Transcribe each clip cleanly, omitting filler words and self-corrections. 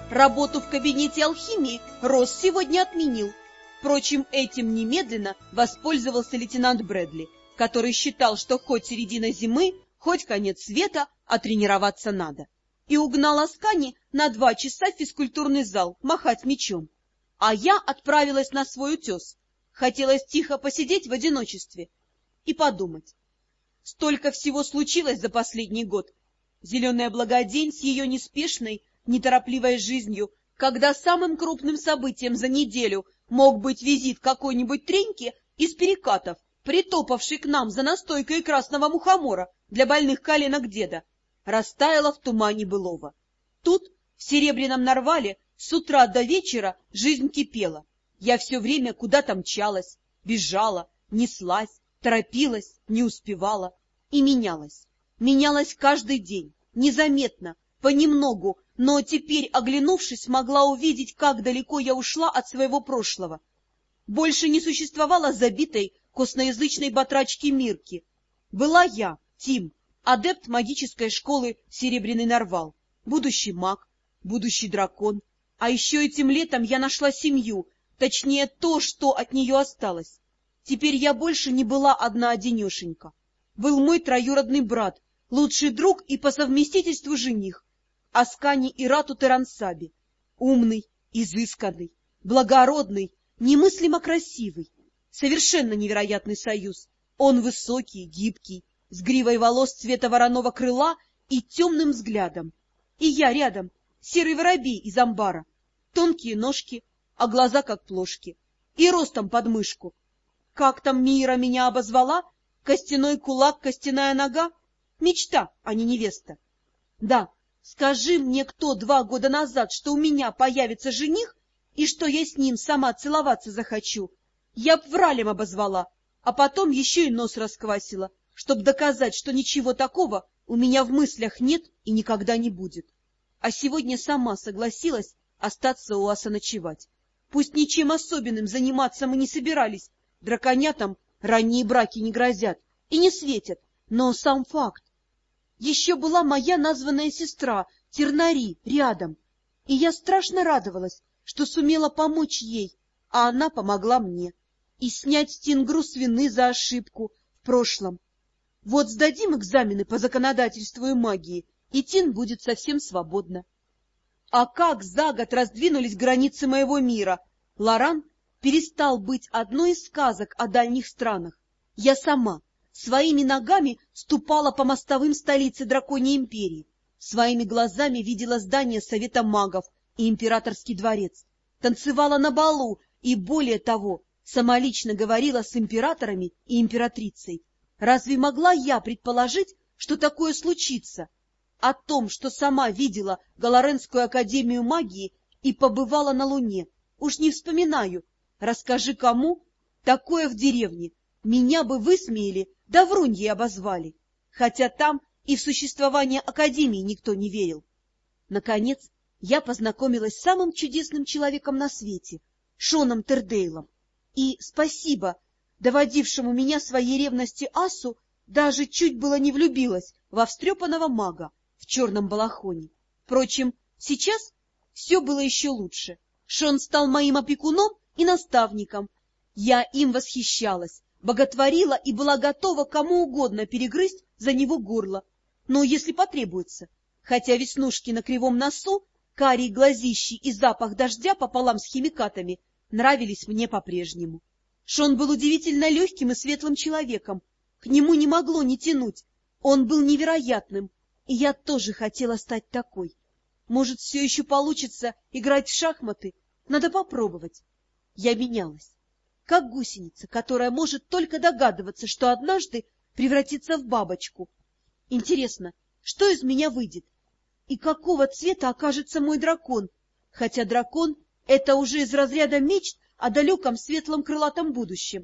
Работу в кабинете алхимии Росс сегодня отменил. Впрочем, этим немедленно воспользовался лейтенант Брэдли, который считал, что хоть середина зимы, хоть конец света, а тренироваться надо. И угнал Аскани на 2 часа в физкультурный зал махать мечом. А я отправилась на свой утес. Хотелось тихо посидеть в одиночестве и подумать. Столько всего случилось за последний год. Зеленая Благодень с ее неспешной, неторопливой жизнью, когда самым крупным событием за неделю мог быть визит какой-нибудь треньки из Перекатов, притопавшей к нам за настойкой красного мухомора для больных коленок деда, растаяла в тумане былого. Тут, в Серебряном Нарвале, с утра до вечера жизнь кипела. Я все время куда-то мчалась, бежала, неслась, торопилась, не успевала и менялась. Менялась каждый день, незаметно, понемногу, но теперь, оглянувшись, могла увидеть, как далеко я ушла от своего прошлого. Больше не существовало забитой косноязычной батрачки Мирки. Была я, Тим, адепт магической школы Серебряный Нарвал, будущий маг, будущий дракон. А еще этим летом я нашла семью, точнее то, что от нее осталось. Теперь я больше не была одна-одинешенька. Был мой троюродный брат, лучший друг и по совместительству жених, Аскани Ирату Терансаби, умный, изысканный, благородный, немыслимо красивый, совершенно невероятный союз. Он высокий, гибкий, с гривой волос цвета вороного крыла и темным взглядом. И я рядом, серый воробей из амбара, тонкие ножки, а глаза как плошки, и ростом под мышку. Как там Мира меня обозвала? Костяной кулак, костяная нога? Мечта, а не невеста. Да, скажи мне кто 2 года назад, что у меня появится жених, и что я с ним сама целоваться захочу, я б вралем обозвала, а потом еще и нос расквасила, чтобы доказать, что ничего такого у меня в мыслях нет и никогда не будет. А сегодня сама согласилась остаться у Аса ночевать. Пусть ничем особенным заниматься мы не собирались, драконятам ранние браки не грозят и не светят, но сам факт. Еще была моя названная сестра Тернари рядом, и я страшно радовалась, что сумела помочь ей, а она помогла мне, и снять с Тин груз вины за ошибку в прошлом. Вот сдадим экзамены по законодательству и магии, и Тин будет совсем свободна. А как за год раздвинулись границы моего мира! Лоран перестал быть одной из сказок о дальних странах. Я сама своими ногами ступала по мостовым столицы Драконьей империи, своими глазами видела здание Совета магов и императорский дворец, танцевала на балу и, более того, самолично говорила с императорами и императрицей. Разве могла я предположить, что такое случится? О том, что сама видела Галаренскую академию магии и побывала на Луне, уж не вспоминаю. Расскажи кому, такое в деревне, меня бы высмеяли, да вруньей обозвали, хотя там и в существование академии никто не верил. Наконец, я познакомилась с самым чудесным человеком на свете, Шоном Тердейлом, и спасибо доводившему меня своей ревности Асу, даже чуть было не влюбилась во встрепанного мага в черном балахоне. Впрочем, сейчас все было еще лучше. Шон стал моим опекуном и наставником. Я им восхищалась, боготворила и была готова кому угодно перегрызть за него горло, но если потребуется. Хотя веснушки на кривом носу, карие глазищи и запах дождя пополам с химикатами нравились мне по-прежнему. Шон был удивительно легким и светлым человеком, к нему не могло не тянуть, он был невероятным, и я тоже хотела стать такой. Может, все еще получится играть в шахматы, надо попробовать. Я менялась, как гусеница, которая может только догадываться, что однажды превратится в бабочку. Интересно, что из меня выйдет? И какого цвета окажется мой дракон? Хотя дракон — это уже из разряда мечт о далеком светлом крылатом будущем.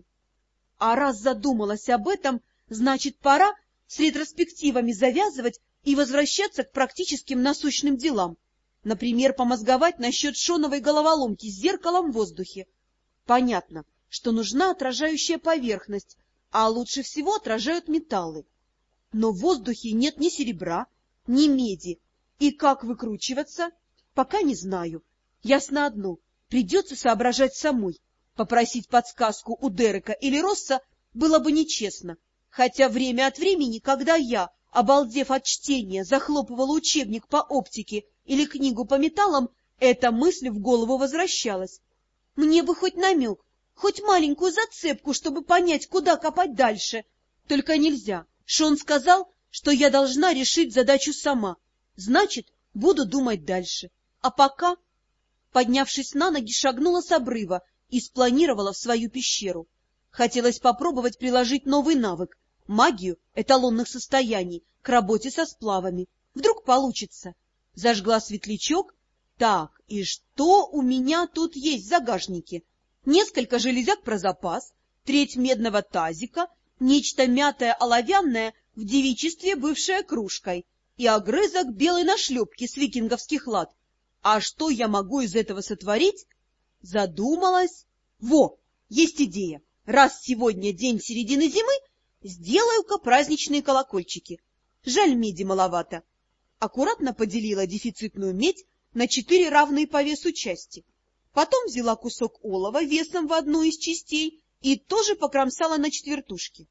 А раз задумалась об этом, значит, пора с ретроспективами завязывать и возвращаться к практическим насущным делам. Например, помозговать насчет шоновой головоломки с зеркалом в воздухе. Понятно, что нужна отражающая поверхность, а лучше всего отражают металлы. Но в воздухе нет ни серебра, ни меди. И как выкручиваться? Пока не знаю. Ясно одно. Придется соображать самой. Попросить подсказку у Дерека или Росса было бы нечестно. Хотя время от времени, когда я, обалдев от чтения, захлопывала учебник по оптике или книгу по металлам, эта мысль в голову возвращалась. Мне бы хоть намек, хоть маленькую зацепку, чтобы понять, куда копать дальше. Только нельзя. Шон сказал, что я должна решить задачу сама. Значит, буду думать дальше. А пока, поднявшись на ноги, шагнула с обрыва и спланировала в свою пещеру. Хотелось попробовать приложить новый навык — магию эталонных состояний к работе со сплавами. Вдруг получится. Зажгла светлячок. Так, и что у меня тут есть в загашнике? Несколько железяк про запас, треть медного тазика, нечто мятое оловянное, в девичестве бывшее кружкой, и огрызок белой нашлепки с викинговских лад. А что я могу из этого сотворить? Задумалась. Во, есть идея. Раз сегодня день середины зимы, сделаю-ка праздничные колокольчики. Жаль, меди маловато. Аккуратно поделила дефицитную медь на 4 равные по весу части. Потом взяла кусок олова весом в одну из частей и тоже покромсала на четвертушки.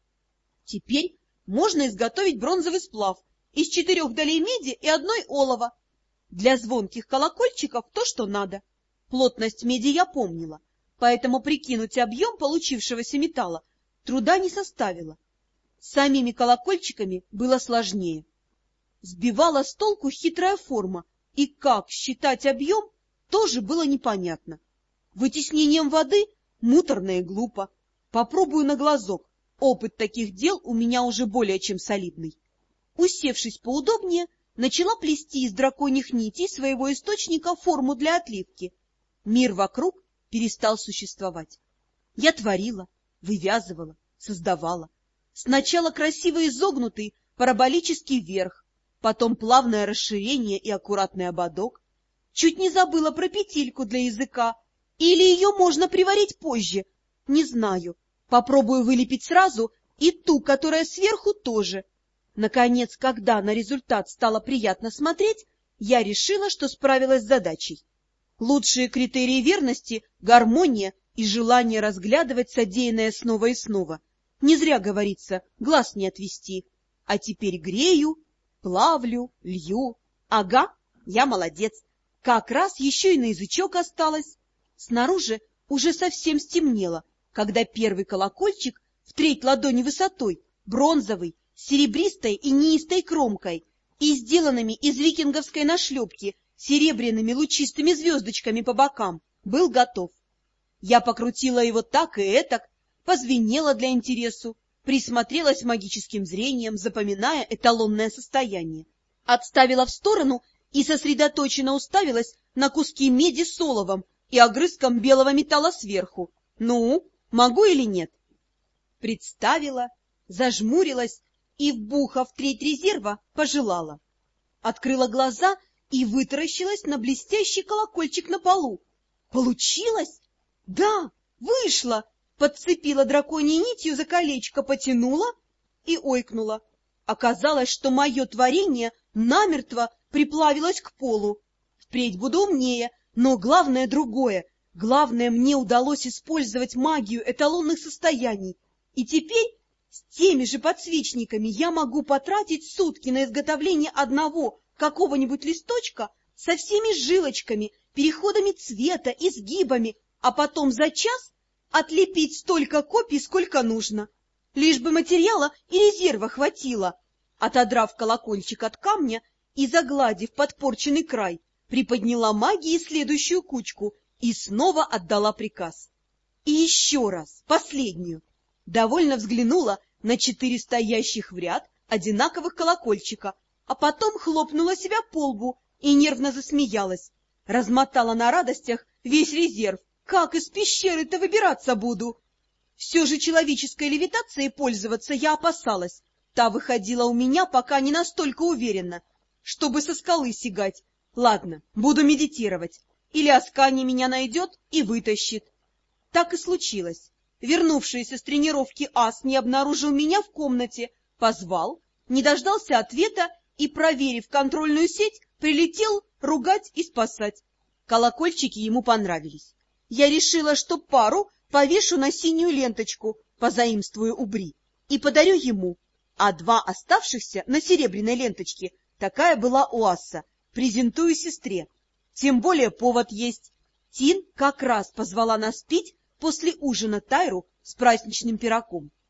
Теперь можно изготовить бронзовый сплав из 4 долей меди и 1 олова. Для звонких колокольчиков то, что надо. Плотность меди я помнила, поэтому прикинуть объем получившегося металла труда не составило. С самими колокольчиками было сложнее. Сбивала с толку хитрая форма, и как считать объем, тоже было непонятно. Вытеснением воды муторно и глупо. Попробую на глазок. Опыт таких дел у меня уже более чем солидный. Усевшись поудобнее, начала плести из драконьих нитей своего источника форму для отливки. Мир вокруг перестал существовать. Я творила, вывязывала, создавала. Сначала красиво изогнутый параболический верх, потом плавное расширение и аккуратный ободок. Чуть не забыла про петельку для языка. Или ее можно приварить позже. Не знаю. Попробую вылепить сразу и ту, которая сверху, тоже. Наконец, когда на результат стало приятно смотреть, я решила, что справилась с задачей. Лучшие критерии верности — гармония и желание разглядывать содеянное снова и снова. Не зря говорится, глаз не отвести. А теперь грею, плавлю, лью. Ага, я молодец. Как раз еще и на язычок осталось. Снаружи уже совсем стемнело, когда первый колокольчик в треть ладони высотой, бронзовый, с серебристой и неистой кромкой и сделанными из викинговской нашлепки серебряными лучистыми звездочками по бокам, был готов. Я покрутила его так и этак, позвенела для интересу, присмотрелась магическим зрением, запоминая эталонное состояние, отставила в сторону и сосредоточенно уставилась на куски меди с оловом и огрызком белого металла сверху. Ну, могу или нет? Представила, зажмурилась и, вбухав треть резерва, пожелала. Открыла глаза и вытаращилась на блестящий колокольчик на полу. Получилось? Да, вышло! Подцепила драконьей нитью за колечко, потянула и ойкнула. Оказалось, что мое творение намертво приплавилось к полу. Впредь буду умнее, но главное другое. Главное, мне удалось использовать магию эталонных состояний. И теперь с теми же подсвечниками я могу потратить сутки на изготовление одного какого-нибудь листочка со всеми жилочками, переходами цвета, изгибами, а потом за час отлепить столько копий, сколько нужно. Лишь бы материала и резерва хватило. Отодрав колокольчик от камня и загладив подпорченный край, приподняла магией следующую кучку и снова отдала приказ. И еще раз, последнюю. Довольно взглянула на 4 стоящих в ряд одинаковых колокольчика, а потом хлопнула себя по лбу и нервно засмеялась. Размотала на радостях весь резерв. Как из пещеры-то выбираться буду? Все же человеческой левитацией пользоваться я опасалась. Та выходила у меня пока не настолько уверенно, чтобы со скалы сигать. Ладно, буду медитировать. Или Аскани меня найдет и вытащит. Так и случилось. Вернувшийся с тренировки ас не обнаружил меня в комнате, позвал, не дождался ответа и, проверив контрольную сеть, прилетел ругать и спасать. Колокольчики ему понравились. Я решила, что пару повешу на синюю ленточку, позаимствую у Бри, и подарю ему, а 2 оставшихся на серебряной ленточке, такая была у Асса, презентую сестре. Тем более повод есть. Тин как раз позвала нас пить после ужина тайру с праздничным пирогом.